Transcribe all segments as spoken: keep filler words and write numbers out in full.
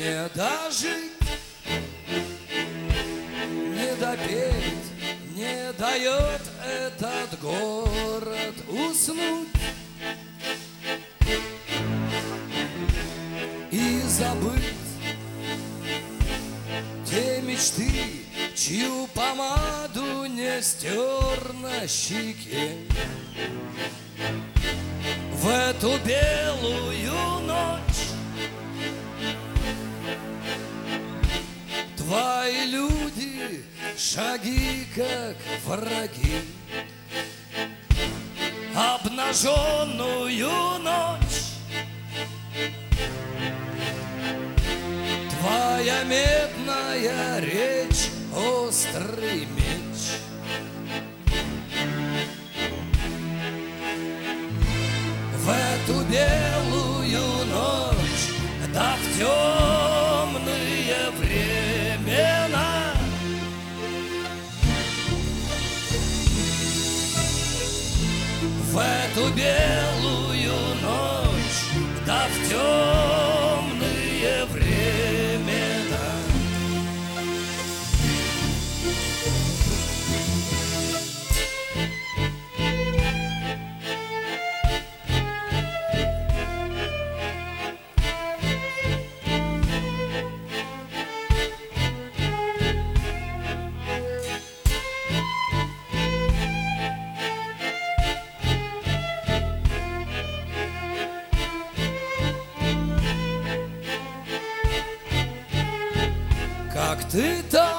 Не дожить, не допеть, не дает этот город уснуть и забыть те мечты, чью помаду не стер на щеке. В эту белую ночь твои люди, шаги как враги. Обнаженную ночь твоя медная речь, острый меч. В эту белую ночь, да в темные времена, в эту белую ночь, да в темные времена. Как ты там,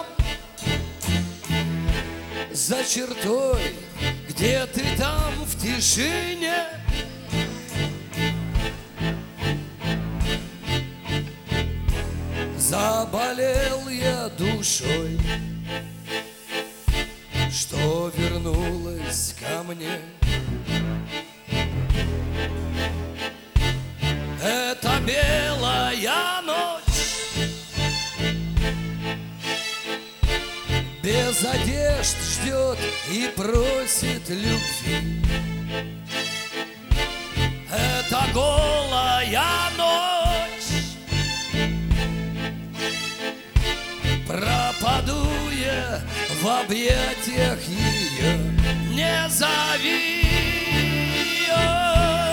за чертой, где ты там в тишине? Заболел я душой, что вернулась ко мне. Это белая ночь, без одежд ждет и просит любви. Это голая ночь, пропаду я в объятиях ее, не зови ее.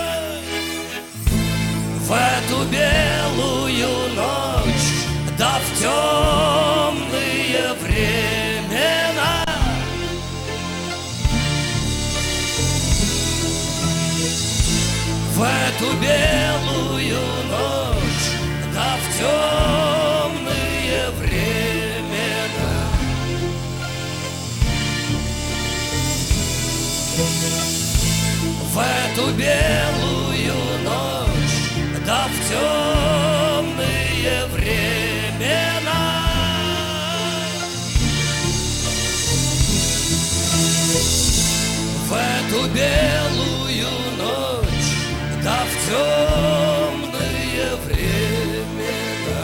В эту белую ночь, да в темные времена, в эту белую ночь, да в темные времена. В эту белую ночь, да в темные времена. В эту белую ночь, да в темные времена.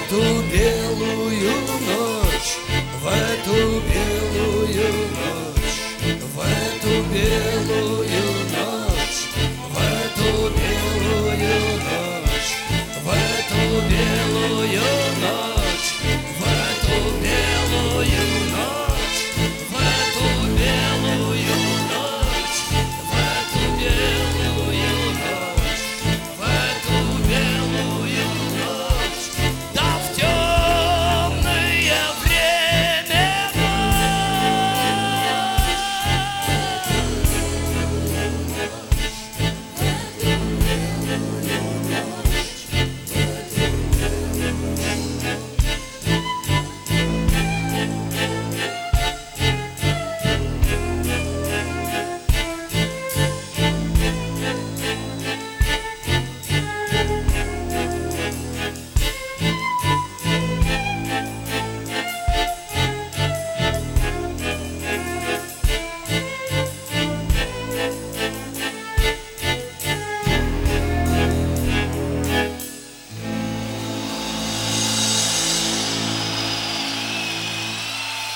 нету берега.